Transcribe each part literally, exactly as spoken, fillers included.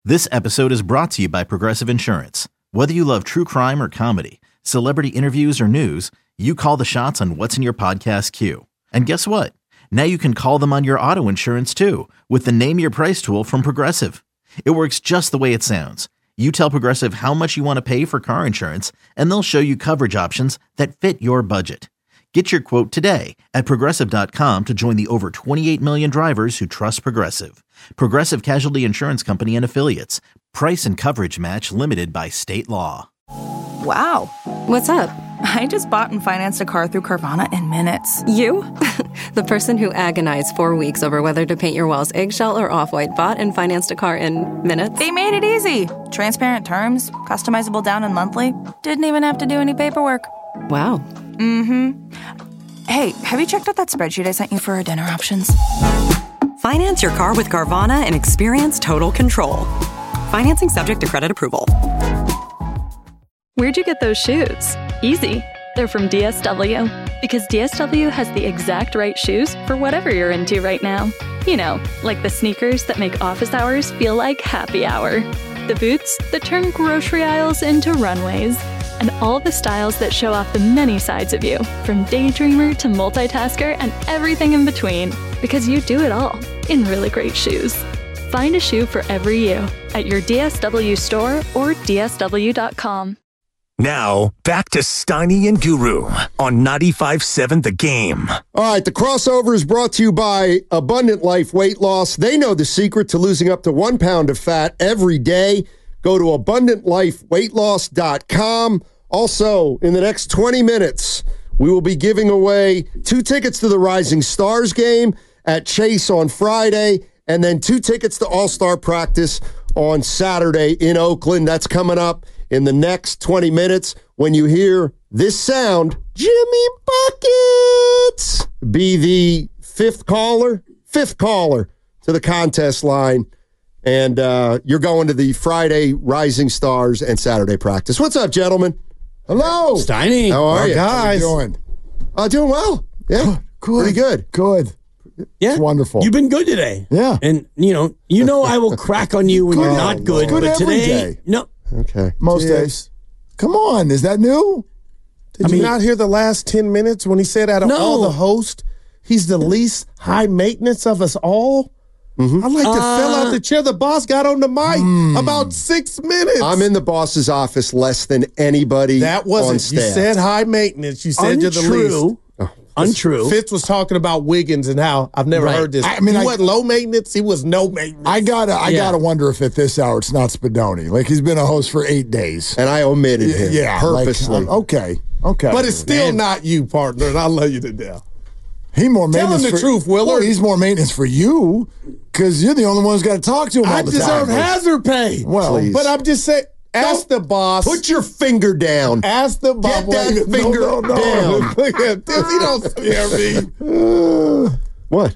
This episode is brought to you by Progressive Insurance. Whether you love true crime or comedy, celebrity interviews or news, you call the shots on what's in your podcast queue. And guess what? Now you can call them on your auto insurance too with the Name Your Price tool from Progressive. It works just the way it sounds. You tell Progressive how much you want to pay for car insurance, and they'll show you coverage options that fit your budget. Get your quote today at Progressive dot com to join the over twenty-eight million drivers who trust Progressive. Progressive Casualty Insurance Company and Affiliates. Price and coverage match limited by state law. Wow. What's up? I just bought and financed a car through Carvana in minutes. You? The person who agonized four weeks over whether to paint your walls eggshell or off-white bought and financed a car in minutes? They made it easy. Transparent terms, customizable down and monthly. Didn't even have to do any paperwork. Wow. Mm-hmm. Hey, have you checked out that spreadsheet I sent you for our dinner options? Finance your car with Carvana and experience total control. Financing subject to credit approval. Where'd you get those shoes? Easy. They're from D S W. Because D S W has the exact right shoes for whatever you're into right now. You know, like the sneakers that make office hours feel like happy hour. The boots that turn grocery aisles into runways. And all the styles that show off the many sides of you, from daydreamer to multitasker and everything in between. Because you do it all in really great shoes. Find a shoe for every you at your D S W store or D S W dot com. Now, back to Steiny and Guru on ninety-five seven The Game. All right, the crossover is brought to you by Abundant Life Weight Loss. They know the secret to losing up to one pound of fat every day. Go to abundant life weight loss dot com. Also, in the next twenty minutes, we will be giving away two tickets to the Rising Stars game at Chase on Friday, and then two tickets to All-Star practice on Saturday in Oakland. That's coming up in the next twenty minutes. When you hear this sound, Jimmy Buckets, be the fifth caller, fifth caller to the contest line. And uh, you're going to the Friday Rising Stars and Saturday practice. What's up, gentlemen? Hello. Steiny. How are Our you? guys. How you doing? Uh, doing well. Yeah. Good. Pretty good. Good. Yeah. It's wonderful. You've been good today. Yeah. And, you know, you know I will crack on you when Good. you're not good. Good but every today, day. no. Okay. Most Cheers. days. Come on. Is that new? Did I you mean- not hear the last ten minutes when he said out of No. all the hosts, he's the least high maintenance of us all? Mm-hmm. I like to Uh, fell out the chair. The boss got on the mic Hmm. about six minutes. I'm in the boss's office less than anybody That on wasn't. staff. You said high maintenance. You said you're the least. Untrue. Untrue. Fitz was talking about Wiggins and how I've never Right. heard this. I mean, he I- wasn't low maintenance. He was no maintenance. I gotta, I Yeah. gotta wonder if at this hour it's not Spadoni. Like he's been a host for eight days. And I omitted him Yeah, purposely. Like, okay, okay. but it's still not you, partner, and I love you to death. he more Tell him maintenance. the for, truth, Willard. Well, he's more maintenance for you because you're the only one who's got to talk to him I all the deserve time. hazard pay. Well, Please. But I'm just saying, ask the boss. Put your finger down. Ask the boss. Get that Wait, finger no, no, no. down. Look at this. He don't scare me. What?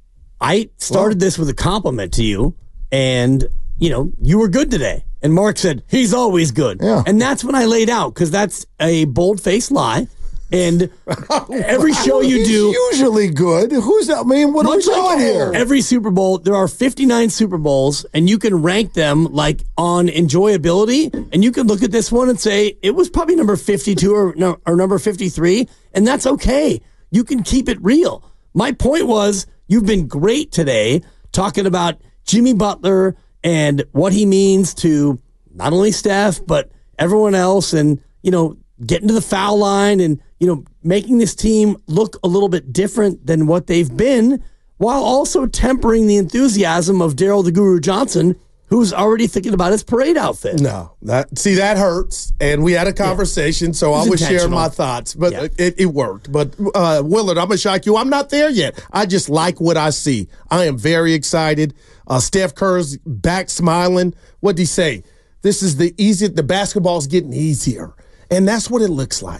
I started this with a compliment to you, and, you know, you were good today. And Mark said, he's always good. Yeah. And that's when I laid out, because that's a bold-faced lie. And every show you He's do, usually good. Who's that? I mean, what are we much doing like here? every Super Bowl, there are fifty-nine Super Bowls, and you can rank them like on enjoyability. And you can look at this one and say it was probably number fifty-two or, no, or number fifty-three, and that's okay. You can keep it real. My point was, you've been great today talking about Jimmy Butler and what he means to not only Steph but everyone else, and you know, getting to the foul line and, you know, making this team look a little bit different than what they've been, while also tempering the enthusiasm of Daryl the Guru Johnson, who's already thinking about his parade outfit. No, that see that hurts, and we had a conversation, so It was I was sharing intentional. my thoughts, but Yeah. it, it worked. But uh, Willard, I'm gonna shock you. I'm not there yet. I just like what I see. I am very excited. Uh, Steph Curry's back smiling. What did he say? This is the easiest. The basketball's getting easier, and that's what it looks like.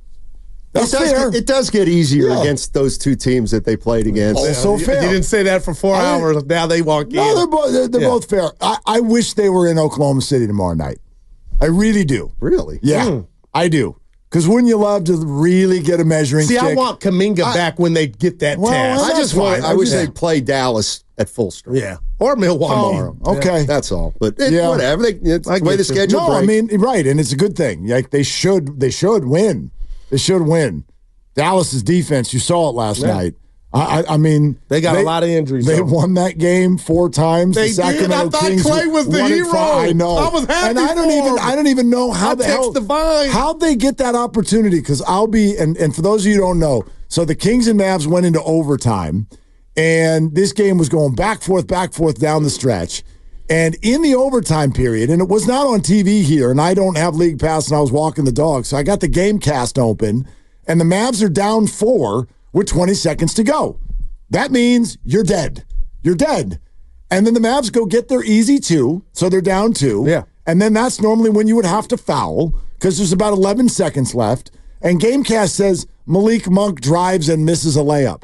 It does, get, it does get easier Yeah. against those two teams that they played against. Also you, fair. You didn't say that for four I- hours. Now they walk No, in. they're, both they're, they're Yeah. both fair. I, I wish they were in Oklahoma City tomorrow night. I really do. Really? Yeah, Mm. I do. Because wouldn't you love to really get a measuring See, stick? I want Kuminga I, back when they get that well, task. I just want. fine. I wish Yeah. they'd play Dallas at full strength. Yeah. Or Milwaukee. Tomorrow. Okay. Yeah, that's all. But it, Yeah. whatever. They, it's I the way get the you. schedule No, I breaks. mean, right, and it's a good thing. Like they should, they should win. They should win. Dallas's defense, you saw it last Yeah. night. I, I, I mean, They got a lot of injuries, They though. won that game four times. They the Sacramento did. I thought Kings Clay was the won it hero. five. I know. I was happy and I don't for even. him. I don't even know how I the text hell Divine. how'd they get that opportunity? Because I'll be and and for those of you who don't know, so the Kings and Mavs went into overtime, and this game was going back forth, back forth down the stretch. And in the overtime period, and it was not on T V here, and I don't have League Pass, and I was walking the dog, so I got the game cast open, and the Mavs are down four with twenty seconds to go. That means you're dead. You're dead. And then the Mavs go get their easy two, so they're down two. Yeah. And then that's normally when you would have to foul because there's about eleven seconds left. And Gamecast says Malik Monk drives and misses a layup.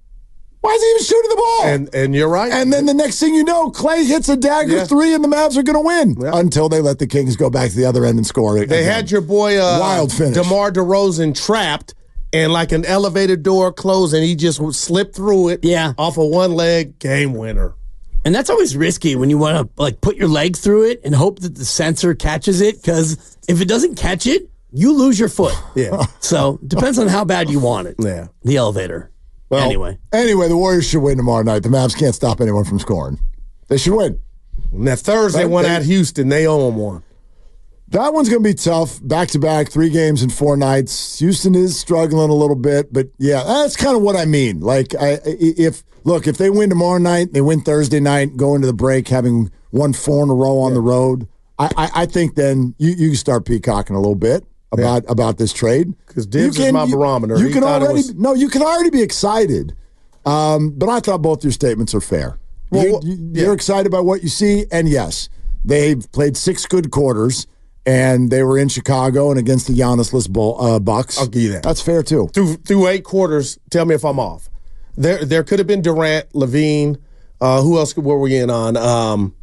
Why is he even shooting the ball? And and you're right. And then the next thing you know, Clay hits a dagger Yeah. three and the Mavs are going to win Yeah. until they let the Kings go back to the other end and score. They again. had your boy uh, Wild finish. DeMar DeRozan trapped and like an elevator door closed and he just slipped through it Yeah. off of one leg, game winner. And that's always risky when you want to like put your leg through it and hope that the sensor catches it, because if it doesn't catch it, you lose your foot. Yeah. So depends on how bad you want it. Yeah. The elevator. Well, anyway. Anyway, the Warriors should win tomorrow night. The Mavs can't stop anyone from scoring. They should win. And that Thursday Right, one they- at Houston, they owe them one. That one's going to be tough. Back to back, three games in four nights. Houston is struggling a little bit, but yeah, that's kind of what I mean. Like, I, if look, if they win tomorrow night, they win Thursday night, go into the break having won four in a row on yeah. the road. I, I, I think then you you can start peacocking a little bit about yeah. about this trade because Dibs is my barometer. You, you he can already was... no, you can already be excited. Um, but I thought both your statements are fair. Well, you, you, yeah. You're excited about what you see, and yes, they've played six good quarters. And they were in Chicago and against the Giannis-less Bull, uh, Bucks. I'll give you that. That's fair, too. Through through eight quarters, tell me if I'm off. There there could have been Durant, Levine. Uh, who else were we in on? Um,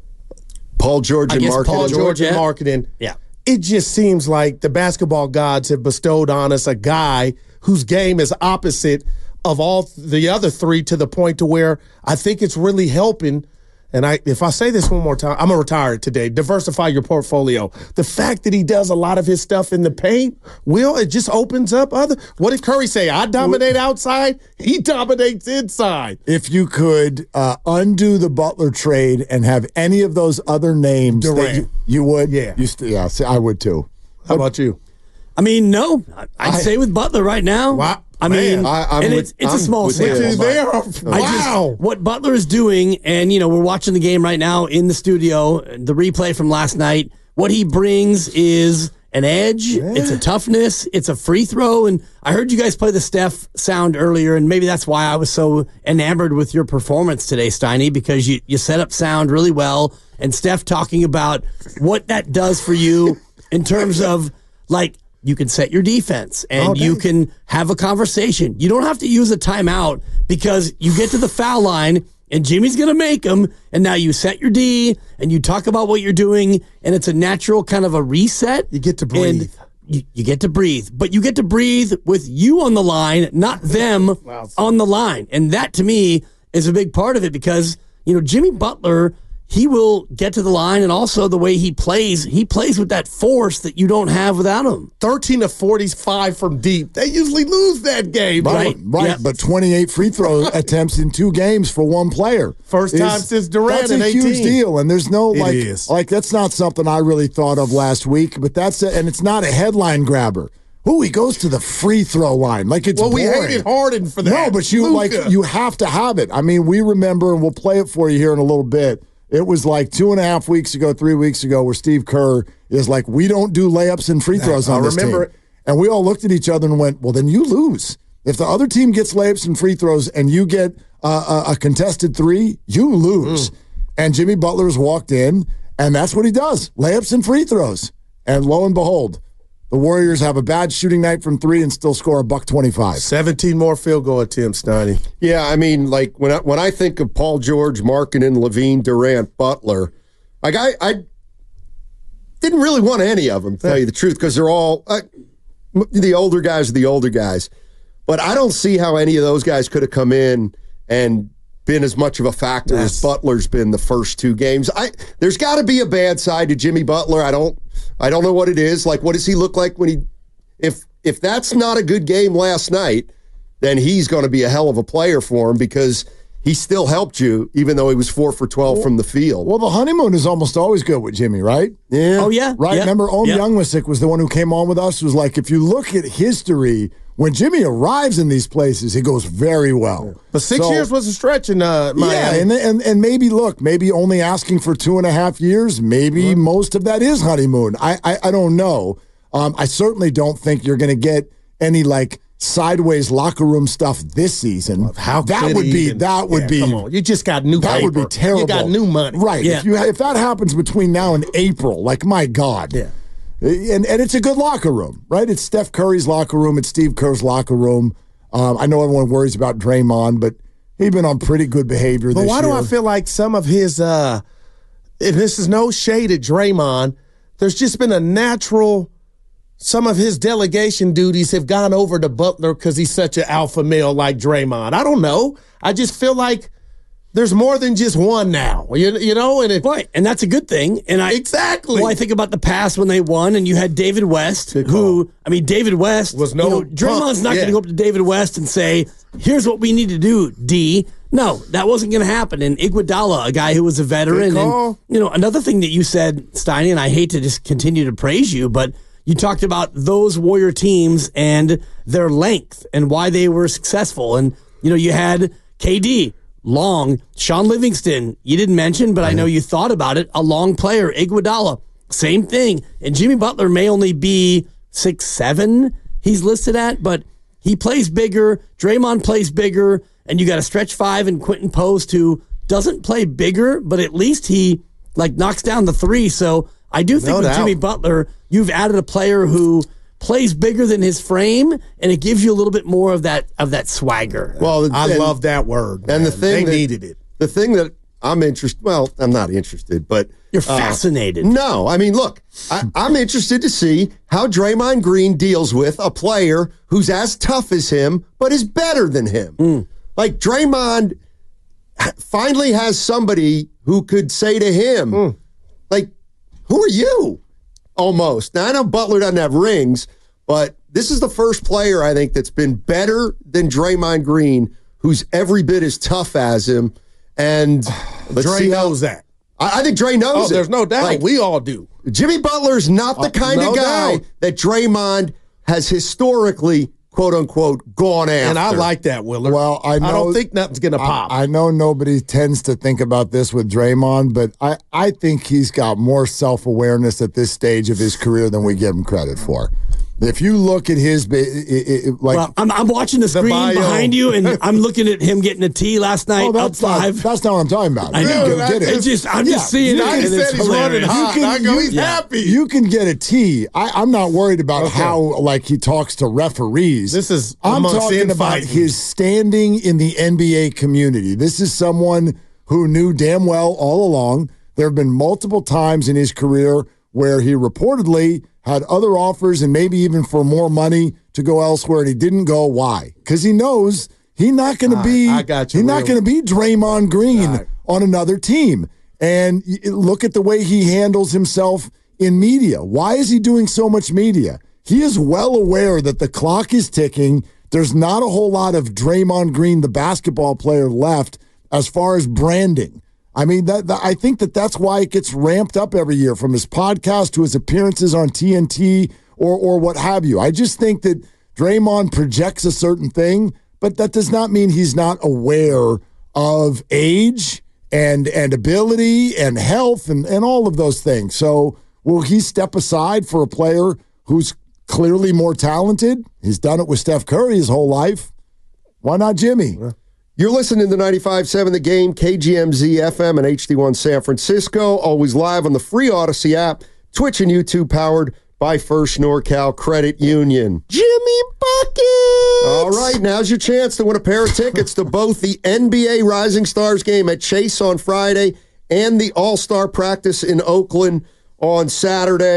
Paul George and marketing. Paul George and marketing. Yeah. It just seems like the basketball gods have bestowed on us a guy whose game is opposite of all the other three to the point to where I think it's really helping. And I, if I say this one more time, I'm going to retire it today. Diversify your portfolio. The fact that he does a lot of his stuff in the paint, Will, it just opens up other. What did Curry say? I dominate outside. He dominates inside. If you could uh, undo the Butler trade and have any of those other names, Durant. You, you would? Yeah. You st- yeah, see, I would too. How about you? I mean, no. I'd I, say with Butler right now. Wow. I mean, I, I'm and with, it's, it's I'm a small sample. They are, wow. I just, what Butler is doing, and, you know, we're watching the game right now in the studio, the replay from last night. What he brings is an edge. Yeah. It's a toughness. It's a free throw. And I heard you guys play the Steph sound earlier, and maybe that's why I was so enamored with your performance today, Steiny, because you, you set up sound really well. And Steph talking about what that does for you in terms of, like, you can set your defense and oh, you can have a conversation. You don't have to use a timeout because you get to the foul line and Jimmy's going to make them. And now you set your D and you talk about what you're doing. And it's a natural kind of a reset. You get to breathe. You, you get to breathe, but you get to breathe with you on the line, not them wow. on the line. And that to me is a big part of it because, you know, Jimmy Butler, he will get to the line, and also the way he plays, he plays with that force that you don't have without him. thirteen of forty-five from deep. They usually lose that game. Right, right. Yep. But twenty-eight free throw attempts in two games for one player. First time is, since Durant That's a eighteen. huge deal, and there's no, like, is. like, that's not something I really thought of last week, but that's, a, and it's not a headline grabber. Ooh, he goes to the free throw line. Like, it's Well, boring. we hated Harden for that. No, but you, Luka. like, you have to have it. I mean, we remember, and we'll play it for you here in a little bit. It was like two and a half weeks ago, three weeks ago, where Steve Kerr is like, we don't do layups and free throws on I this remember team. it. And we all looked at each other and went, well, then you lose. If the other team gets layups and free throws and you get uh, a, a contested three, you lose. Mm. And Jimmy Butler's walked in, and that's what he does, layups and free throws. And lo and behold, the Warriors have a bad shooting night from three and still score a buck twenty-five. seventeen more field goal attempts, Steiny. Yeah, I mean, like, when I, when I think of Paul George, Markkanen, Levine, Durant, Butler, like, I, I didn't really want any of them, to tell you the truth, because they're all, I, the older guys are the older guys. But I don't see how any of those guys could have come in and been as much of a factor yes. as Butler's been the first two games. I there's got to be a bad side to Jimmy Butler. I don't I don't know what it is. Like, what does he look like when he if if that's not a good game last night, then he's going to be a hell of a player for him because he still helped you, even though he was four for twelve well, from the field. Well, the honeymoon is almost always good with Jimmy, right? Yeah. Oh, yeah. Right? Yeah. Remember, Ohm yeah. Youngmisick was the one who came on with us, was like, if you look at history, when Jimmy arrives in these places, he goes very well. But six so, years was a stretch in uh, Miami. Yeah, and, and, and maybe, look, maybe only asking for two and a half years, maybe mm-hmm. most of that is honeymoon. I, I, I don't know. Um, I certainly don't think you're going to get any, like, sideways locker room stuff this season. How that would be even, that would yeah, be come on. You just got new that paper. would be terrible. You got new money. Right. Yeah. If you if that happens between now and April, like my God. Yeah. And and it's a good locker room, right? It's Steph Curry's locker room, it's Steve Kerr's locker room. Um, I know everyone worries about Draymond, but he's been on pretty good behavior but this year. But why do I feel like some of his uh and this is no shade at Draymond, there's just been a natural some of his delegation duties have gone over to Butler because he's such an alpha male like Draymond. I don't know. I just feel like there's more than just one now. You, you know, and it, right, and that's a good thing. And I exactly. Well, I think about the past when they won, and you had David West, who I mean, David West was no. You know, Draymond's not yeah. going to go up to David West and say, "Here's what we need to do, D." No, that wasn't going to happen. And Iguodala, a guy who was a veteran, and you know, another thing that you said, Steiny, and I hate to just continue to praise you, but you talked about those Warrior teams and their length and why they were successful. And, you know, you had K D, long, Sean Livingston, you didn't mention, but I know you thought about it, a long player, Iguodala, same thing. And Jimmy Butler may only be six seven, he's listed at, but he plays bigger, Draymond plays bigger, and you got a stretch five and Quentin Post who doesn't play bigger, but at least he, like, knocks down the three. So I do think No with doubt. Jimmy Butler, you've added a player who plays bigger than his frame, and it gives you a little bit more of that of that swagger. Well, I and, love that word. And man. the thing they that, needed it. The thing that I'm interested. Well, I'm not interested, but You're uh, fascinated. No, I mean, look, I, I'm interested to see how Draymond Green deals with a player who's as tough as him, but is better than him. Mm. Like Draymond finally has somebody who could say to him, mm. like, "Who are you?" Almost. Now, I know Butler doesn't have rings, but this is the first player, I think, that's been better than Draymond Green, who's every bit as tough as him. And let's Dre see how, knows that. I, I think Dre knows oh, it. there's no doubt. Like, we all do. Jimmy Butler's not the Uh, kind no of guy doubt. that Draymond has historically, quote unquote, gone after. And I like that, Willard. Well, I know, I don't think nothing's going to I, pop. I know nobody tends to think about this with Draymond, but I, I think he's got more self-awareness at this stage of his career than we give him credit for. If you look at his, it, it, it, like, well, I'm, I'm watching the screen bio. behind you, and I'm looking at him getting a tee last night. oh, that's up not, five. that's not what I'm talking about. I You know. can That's get it. It's just, I'm Yeah, just seeing yeah, it. he and said it's he's running hilarious. hot. You can- I go, you- he's yeah. happy. You can get a tee. I, I'm not worried about Okay. how like he talks to referees. This is I'm amongst talking about infighting. his standing in the N B A community. This is someone who knew damn well all along. There have been multiple times in his career where he reportedly had other offers and maybe even for more money to go elsewhere, and he didn't go. Why? Because he knows he's not going to be. I got you, He's not Will. going to be Draymond Green All right. on another team. And y- look at the way he handles himself in media. Why is he doing so much media? He is well aware that the clock is ticking. There's not a whole lot of Draymond Green, the basketball player, left as far as branding. I mean, that, that I think that that's why it gets ramped up every year, from his podcast to his appearances on T N T or or what have you. I just think that Draymond projects a certain thing, but that does not mean he's not aware of age and and ability and health and, and all of those things. So will he step aside for a player who's clearly more talented? He's done it with Steph Curry his whole life. Why not Jimmy? You're listening to ninety-five point seven The Game, K G M Z F M and H D one San Francisco. Always live on the free Odyssey app, Twitch and YouTube, powered by First NorCal Credit Union. Jimmy Buckets! All right, now's your chance to win a pair of tickets to both the N B A Rising Stars game at Chase on Friday and the All-Star practice in Oakland on Saturday.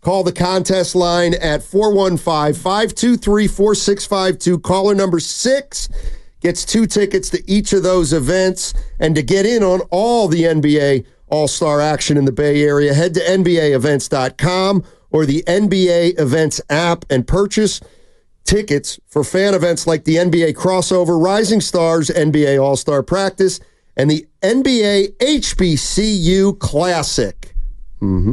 Call the contest line at four one five, five two three, four six five two. Caller number six gets two tickets to each of those events. And to get in on all the N B A All-Star action in the Bay Area, head to N B A events dot com or the N B A Events app and purchase tickets for fan events like the N B A Crossover, Rising Stars, N B A All-Star Practice, and the N B A H B C U Classic. Mm-hmm.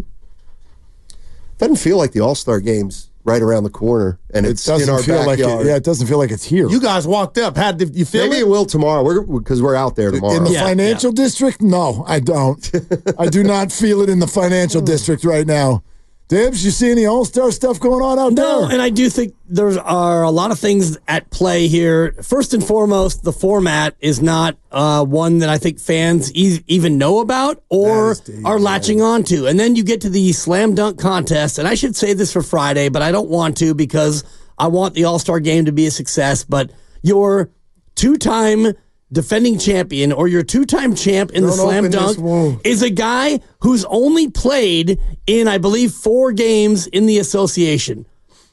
Doesn't feel like the All-Star Game's right around the corner, and it's it doesn't in our feel backyard. Like it, yeah, it doesn't feel like it's here. You guys walked up. How did you feel? Maybe it, it will tomorrow. We're because we're out there tomorrow. In the yeah, financial yeah. district? No, I don't. I do not feel it in the financial district right now. Dibs, you see any All-Star stuff going on out no, there? No, and I do think there are a lot of things at play here. First and foremost, the format is not uh, one that I think fans e- even know about or are latching on to. And then you get to the slam dunk contest, and I should say this for Friday, but I don't want to because I want the All-Star Game to be a success. But your two-time defending champion or your two-time champ in Don't the slam dunk is a guy who's only played in, I believe, four games in the association.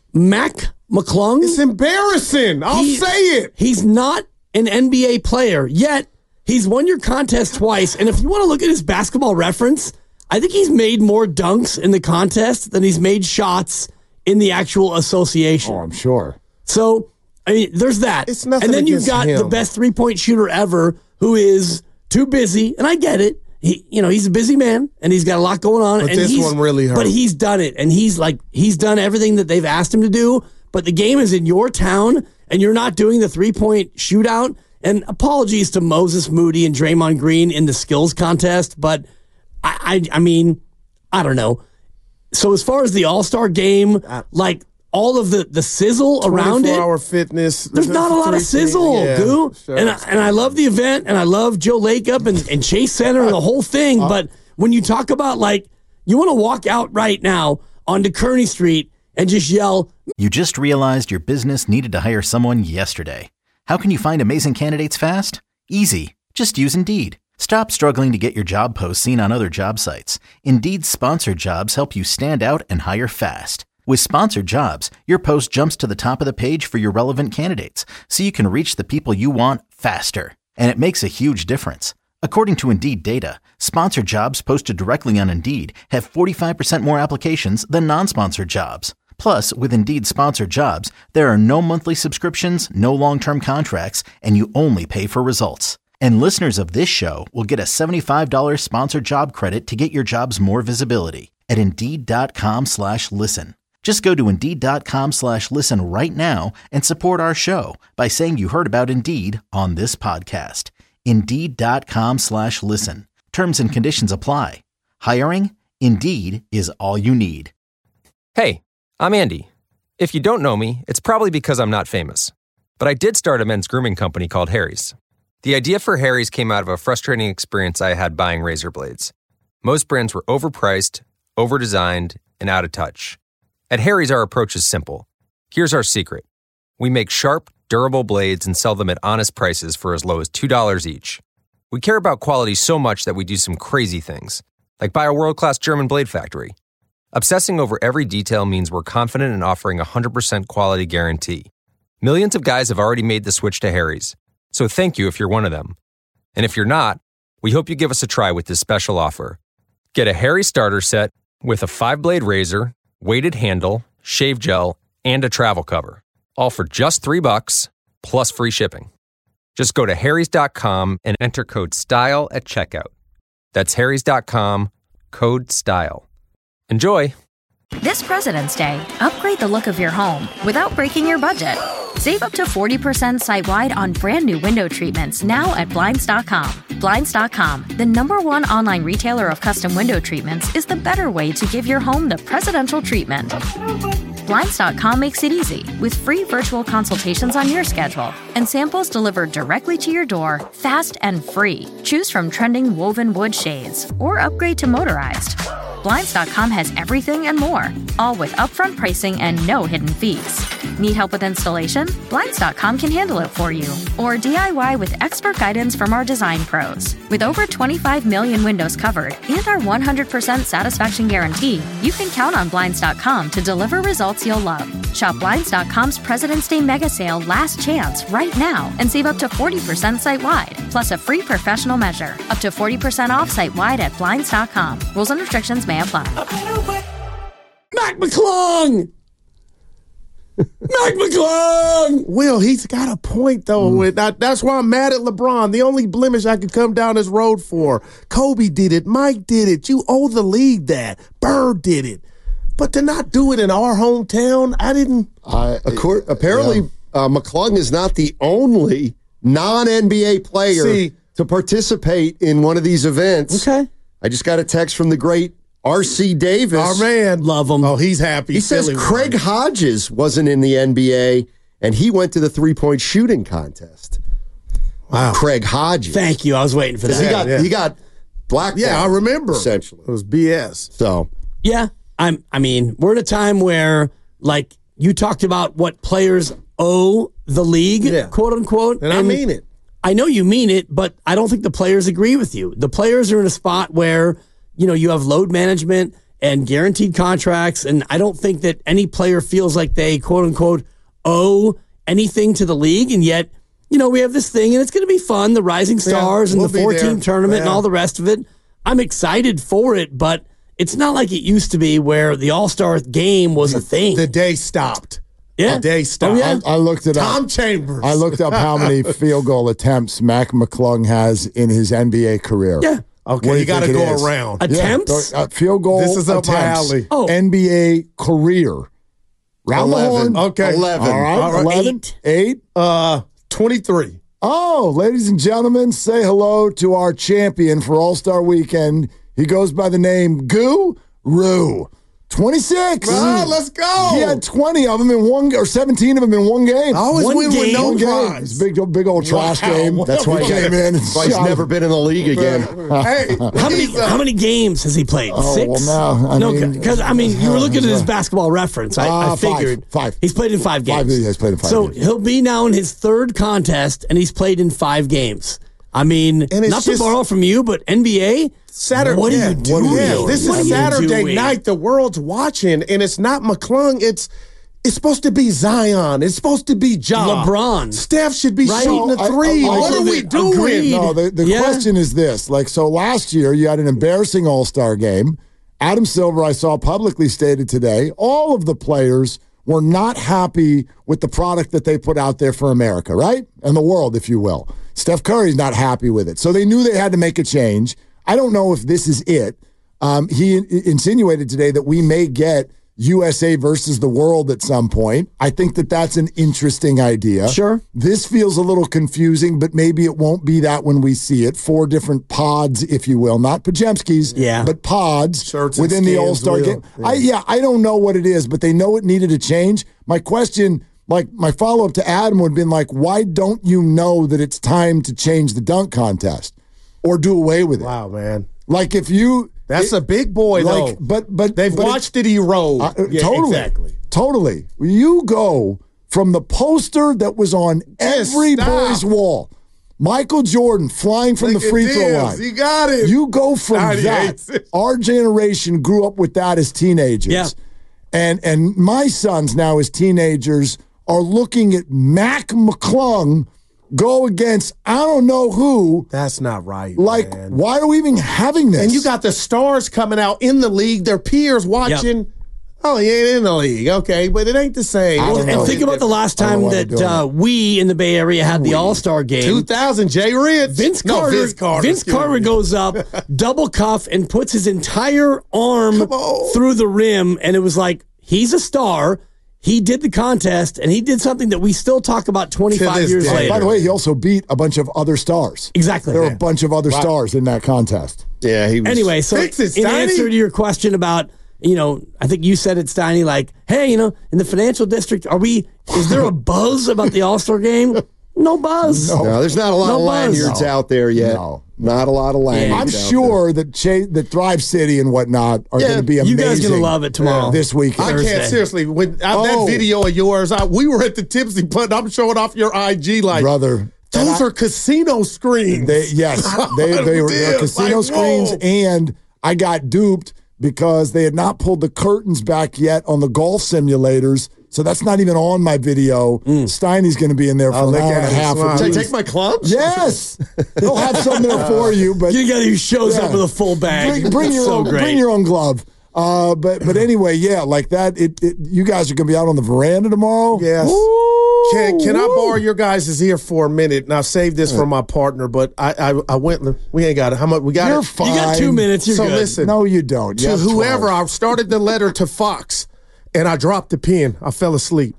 Mac McClung. It's embarrassing. I'll he, say it. He's not an N B A player, yet he's won your contest twice. And if you want to look at his basketball reference, I think he's made more dunks in the contest than he's made shots in the actual association. Oh, I'm sure. So, I mean, there's that. It's nothing and then you've against got him. the best three-point shooter ever who is too busy, and I get it. He, you know, he's a busy man, and he's got a lot going on. But and this he's, one really hurt. But he's done it, and he's like, he's done everything that they've asked him to do, but the game is in your town, and you're not doing the three-point shootout. And apologies to Moses Moody and Draymond Green in the skills contest, but I, I, I mean, I don't know. So as far as the All-Star game, like, all of the, the sizzle around it. twenty-four hour fitness. There's not a lot of sizzle, yeah, Goo. Sure. And, I, and I love the event, and I love Joe Lacob and, and Chase Center and the whole thing. Uh, but when you talk about, like, you want to walk out right now onto Kearney Street and just yell. You just realized your business needed to hire someone yesterday. How can you find amazing candidates fast? Easy. Just use Indeed. Stop struggling to get your job posts seen on other job sites. Indeed's sponsored jobs help you stand out and hire fast. With sponsored jobs, your post jumps to the top of the page for your relevant candidates, so you can reach the people you want faster. And it makes a huge difference. According to Indeed data, sponsored jobs posted directly on Indeed have forty-five percent more applications than non-sponsored jobs. Plus, with Indeed sponsored jobs, there are no monthly subscriptions, no long-term contracts, and you only pay for results. And listeners of this show will get a seventy-five dollars sponsored job credit to get your jobs more visibility at Indeed.com slash listen. Just go to Indeed.com slash listen right now and support our show by saying you heard about Indeed on this podcast. Indeed.com slash listen. Terms and conditions apply. Hiring? Indeed is all you need. Hey, I'm Andy. If you don't know me, it's probably because I'm not famous. But I did start a men's grooming company called Harry's. The idea for Harry's came out of a frustrating experience I had buying razor blades. Most brands were overpriced, overdesigned, and out of touch. At Harry's, our approach is simple. Here's our secret. We make sharp, durable blades and sell them at honest prices for as low as two dollars each. We care about quality so much that we do some crazy things, like buy a world-class German blade factory. Obsessing over every detail means we're confident in offering a one hundred percent quality guarantee. Millions of guys have already made the switch to Harry's, so thank you if you're one of them. And if you're not, we hope you give us a try with this special offer. Get a Harry's starter set with a five-blade razor, weighted handle, shave gel, and a travel cover. All for just three bucks, plus free shipping. Just go to harrys dot com and enter code STYLE at checkout. That's harrys dot com, code STYLE. Enjoy! This President's Day, upgrade the look of your home without breaking your budget. Save up to forty percent site-wide on brand new window treatments now at Blinds dot com. Blinds dot com, the number one online retailer of custom window treatments, is the better way to give your home the presidential treatment. Blinds dot com makes it easy with free virtual consultations on your schedule and samples delivered directly to your door, fast and free. Choose from trending woven wood shades or upgrade to motorized. Blinds dot com has everything and more, all with upfront pricing and no hidden fees. Need help with installation? Blinds dot com can handle it for you. Or D I Y with expert guidance from our design pros. With over twenty-five million windows covered and our one hundred percent satisfaction guarantee, you can count on Blinds dot com to deliver results you'll love. Shop Blinds dot com's President's Day mega sale last chance right now and save up to forty percent site-wide, plus a free professional measure. Up to forty percent off site-wide at Blinds dot com. Rules and restrictions may apply. Mac McClung! Mac McClung! Will, he's got a point, though. Mm. That, that's why I'm mad at LeBron. The only blemish I could come down this road for. Kobe did it. Mike did it. You owe the league that. Bird did it. But to not do it in our hometown, I didn't. Uh, Accord, apparently, yeah. uh, McClung is not the only non-N B A player See, to participate in one of these events. Okay. I just got a text from the great R C Davis. Our man. Love him. Oh, he's happy. He says Craig one. Hodges wasn't in the N B A, and he went to the three-point shooting contest. Wow. Craig Hodges. Thank you. I was waiting for that. He got, yeah. he got blackballed. Yeah, I remember. Essentially. It was B S. So. Yeah. I'm, I mean, we're at a time where, like, you talked about what players owe the league, yeah. quote unquote. And, and I mean it. I know you mean it, but I don't think the players agree with you. The players are in a spot where, you know, you have load management and guaranteed contracts, and I don't think that any player feels like they, quote unquote, owe anything to the league, and yet, you know, we have this thing, and it's going to be fun, the Rising Stars yeah, we'll and the four-team tournament yeah. and all the rest of it. I'm excited for it, but it's not like it used to be where the All-Star game was a thing. The day stopped. Yeah. The day stopped. Oh, yeah. I, I looked it Tom up. Tom Chambers. I looked up how many field goal attempts Mac McClung has in his N B A career. Yeah. Okay, you, you got to go is? around. Attempts? Yeah, uh, field goal This is up attempts. my alley. Oh. N B A career. Round eleven. the horn. Okay. eleven. All right. All right. eleven. Eight. Eight. Uh, twenty-three. Oh, ladies and gentlemen, say hello to our champion for All-Star Weekend. He goes by the name Guru. twenty-six. Ah, let's go. He had twenty of them in one, or seventeen of them in one game. I always one win game, with no one game. prize. It's a big, big old trash Wow. game. That's why he came in. That's why he's never been in the league again. Hey, How many how many games has he played? Oh, Six? well, no, I no, mean- because I mean, you were looking at his basketball reference. I, Uh, I figured five, five. he's played in five games. Five, he's played in five so games. he'll be now in his third contest, and he's played in five games. I mean, it's not to just- borrow from you, but N B A. Saturday. What are yeah. you doing? Yeah, this What are is you Saturday doing? night. The world's watching, and it's not McClung. It's it's supposed to be Zion. It's supposed to be Ja. LeBron. Steph should be Right. shooting the I- I- three. I what are agree. we doing? Agreed. No, the, the Yeah. question is this. Like, so last year you had an embarrassing All-Star game. Adam Silver, I saw publicly stated today, all of the players were not happy with the product that they put out there for America, right? And the world, if you will. Steph Curry's not happy with it. So they knew they had to make a change. I don't know if this is it. Um, he in- insinuated today that we may get U S A versus the world at some point. I think that that's an interesting idea. Sure. This feels a little confusing, but maybe it won't be that when we see it. Four different pods, if you will, not Pajemskis, Yeah. but pods Shirts and within the skins, All-Star Will. game. Yeah. I, yeah, I don't know what it is, but they know it needed a change. My question, like my follow-up to Adam would have been like, why don't you know that it's time to change the dunk contest or do away with it? Wow, man. Like if you... That's it- a big boy, like, though. But but They've but watched it erode. Uh, Yeah, totally, exactly. totally. You go from the poster that was on Just every stop. boy's wall, Michael Jordan flying from Look the at free throw this. line. You got it. You go from God, he that. hates it. Our generation grew up with that as teenagers. Yeah. And and my sons now as teenagers are looking at Mac McClung go against I don't know who. That's not right. Like, man. why are we even having this? And you got the stars coming out in the league, their peers watching. Oh, he ain't in the league. Okay, but it ain't the same. I don't And know. think about the last I don't time know why that they're doing uh, we in the Bay Area had the All-Star game. two thousand, Jay Rich. Vince No, Carter, Vince Carter. Vince excuse Carter me. goes up, double cuff, and puts his entire arm on. through the rim, and it was like, he's a star. He did the contest, and he did something that we still talk about To twenty-five this years day. later. By the way, he also beat a bunch of other stars. Exactly. There were Yeah. a bunch of other stars in that contest. Yeah, he was. Anyway, so Fix it, in Steiny. answer to your question about, you know, I think you said it, Steiny, like, hey, you know, in the financial district, are we, is there a buzz about the All-Star game? No buzz. No, no there's not a lot no of buzz. lanyards No. out there yet. No. Not a lot of lanyards. I'm out sure that Ch- that Thrive City and whatnot are Yeah, going to be you amazing. guys gonna love it tomorrow. This weekend. I Thursday. can't seriously. When I, Oh. that video of yours, I, we were at the Tipsy Putt. I'm showing off your I G like, Brother. those I- are casino screens. They, yes, they, they were they're Damn, casino like, screens, whoa. and I got duped because they had not pulled the curtains back yet on the golf simulators. So that's not even on my video. Mm. Steiny's going to be in there for Oh, an look hour and at a him half. smile. at Should I least. take my clubs? Yes, they'll have some there for you. But You got who shows Yeah. up with a full bag. bring, bring your so own, great. bring your own glove. Uh, but but anyway, yeah, like that. It, it you guys are going to be out on the veranda tomorrow. Yes. Woo, Can, can I woo. borrow your guys' ear for a minute? And I'll save this for my partner, but I, I I went. We ain't got it. How much we got? You're it? fine. You got two minutes. You're So good. listen. No, you don't. You To have whoever, twelve. I started the letter to Fox, and I dropped the pen. I fell asleep.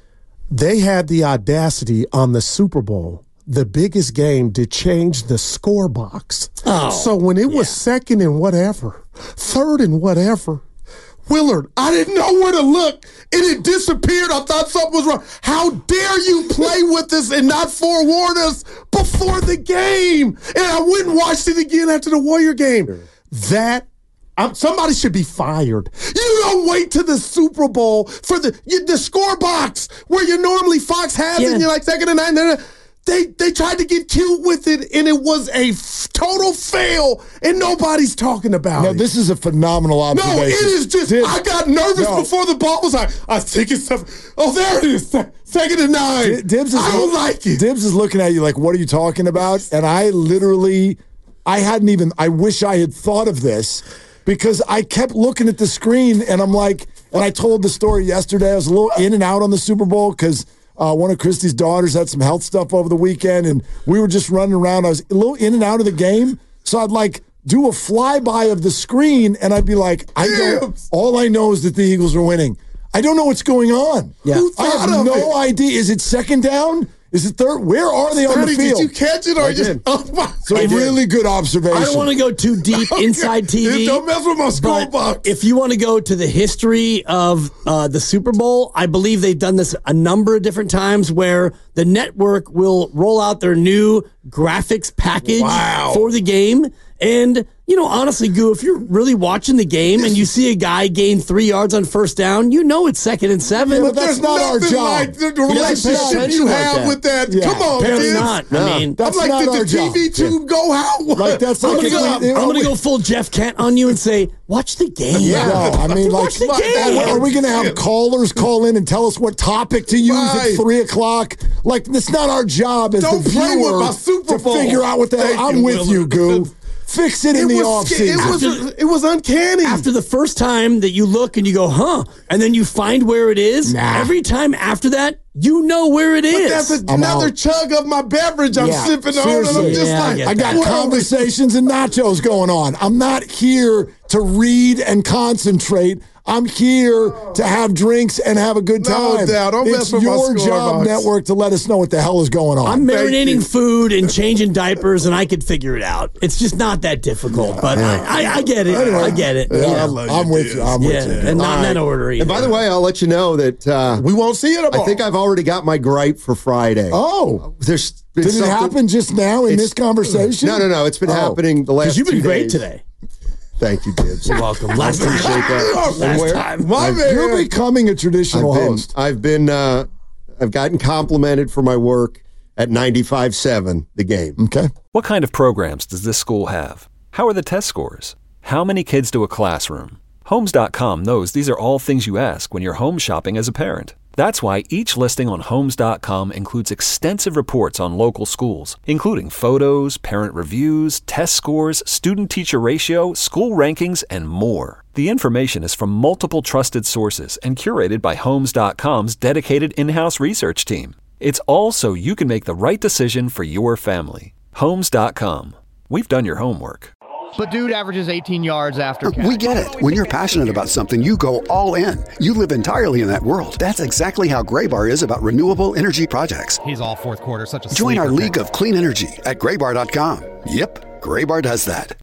They had the audacity on the Super Bowl, the biggest game, to change the score box. Oh, so when it was second and whatever, third and whatever, Willard, I didn't know where to look, and it disappeared. I thought something was wrong. How dare you play with us and not forewarn us before the game? And I went and watched it again after the Warrior game. That I'm, somebody should be fired. You don't wait to the Super Bowl for the you, the score box where you normally Fox has it. Yeah. And you're like second and nine. They they they tried to get cute with it, and it was a f- total fail, and nobody's talking about No, it. this is a phenomenal No, observation. it is just. Did- I got nervous No. before the ball was like, I was thinking something. Oh, there it is. Se- Second and nine. Di- Dibs is I don't like it. Dibs is looking at you like, what are you talking about? And I literally, I hadn't even, I wish I had thought of this because I kept looking at the screen and I'm like, and I told the story yesterday. I was a little in and out on the Super Bowl because uh, one of Christy's daughters had some health stuff over the weekend and we were just running around. I was a little in and out of the game. So I'd like do a flyby of the screen and I'd be like, I don't, Dibs. all I know is that the Eagles are winning. I don't know what's going on. Yeah. Who I thought have of no it? idea. Is it second down? Is it third? Where are they on the Sonny, field? did you catch it or I just? did. Oh my! So really good observation. I don't want to go too deep inside T V. Don't mess with my score But box. if you want to go to the history of uh, the Super Bowl, I believe they've done this a number of different times where the network will roll out their new graphics package Wow. for the game. And, you know, honestly, Goo, if you're really watching the game and you see a guy gain three yards on first down, you know it's second and seven. But that's There's not our nothing job. Like the, the He doesn't pay relationship attention you like have that. with that. Yeah, Come on, Apparently Dibs. not. No. I mean, That's I'm like, not did our the job. T V tube go out? Like, that's I'm like gonna, if go, we- I'm gonna we- go full Jeff Kent on you and say, watch the game. Yeah, no, I mean, like, Watch the game. are we going to have callers call in and tell us what topic to use Right. at three o'clock? Like, it's not our job as Don't the play with viewer my Super to Bowl. figure out what the hell. Thank I'm you, with you, Willard. Goo. Fix it in the was, offseason. it was it was uncanny. After the first time that you look and you go, huh, and then you find where it is, Nah. every time after that, you know where it But is. that's a, I'm another out. chug of my beverage I'm Yeah, sipping on, and I'm seriously. just Yeah, I like, get I got what are we- conversations and nachos going on. I'm not here to read and concentrate. I'm here to have drinks and have a good No time. doubt. Don't it's mess with my your score job, box. network, to let us know what the hell is going on. I'm Thank marinating you. food and changing diapers, and I could figure it out. It's just not that difficult, but I, I, I get it. Anyway. I get it. Yeah, Yeah, I'm, I'm with you. I'm yeah. with you. and not in All that right. order either. And by the way, I'll let you know that uh, We won't see it tomorrow. I think I've already got my gripe for Friday. Oh, There's been did it something- happen just now in It's- this conversation? No, no, no. It's been Oh. happening the last. because you've been two great days. today. Thank you, Dibs. You're welcome. Last time. Appreciate that. Last Where- time. My I've- man. You're becoming a traditional I've been, host. I've been, uh, I've gotten complimented for my work at ninety-five point seven The Game. Okay. What kind of programs does this school have? How are the test scores? How many kids do a classroom? Homes dot com knows these are all things you ask when you're home shopping as a parent. That's why each listing on Homes dot com includes extensive reports on local schools, including photos, parent reviews, test scores, student-teacher ratio, school rankings, and more. The information is from multiple trusted sources and curated by Homes dot com's dedicated in-house research team. It's all so you can make the right decision for your family. Homes dot com. We've done your homework. But dude averages eighteen yards after catch. We get it. When you're passionate about something, you go all in. You live entirely in that world. That's exactly how Graybar is about renewable energy projects. He's all fourth quarter, such a Join our sleeper league pick. of clean energy at graybar dot com. Yep, Graybar does that.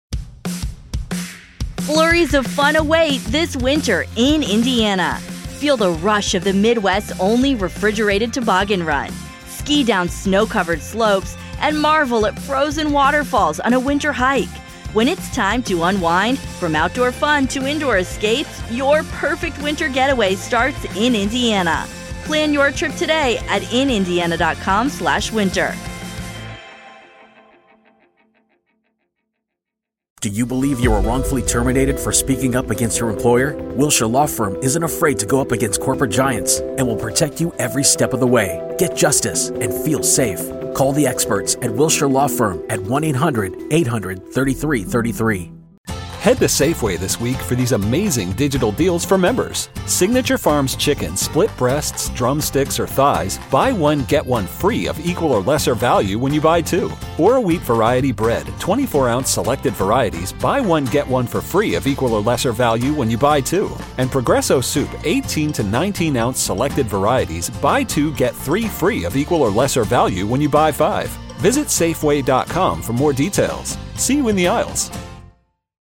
Flurries of fun await this winter in Indiana. Feel the rush of the Midwest's only refrigerated toboggan run. ski down snow-covered slopes, and marvel at frozen waterfalls on a winter hike. When it's time to unwind, from outdoor fun to indoor escapes, your perfect winter getaway starts in Indiana. Plan your trip today at inindiana.com slash winter. Do you believe you were wrongfully terminated for speaking up against your employer? Wilshire Law Firm isn't afraid to go up against corporate giants and will protect you every step of the way. Get justice and feel safe. Call the experts at Wilshire Law Firm at one eight hundred eight hundred thirty-three thirty-three. Head to Safeway this week for these amazing digital deals for members. Signature Farms chicken, split breasts, drumsticks, or thighs, buy one, get one free of equal or lesser value when you buy two. Or a wheat variety bread, twenty-four ounce selected varieties, buy one, get one for free of equal or lesser value when you buy two. And Progresso soup, eighteen to nineteen ounce selected varieties, buy two, get three free of equal or lesser value when you buy five. Visit Safeway dot com for more details. See you in the aisles.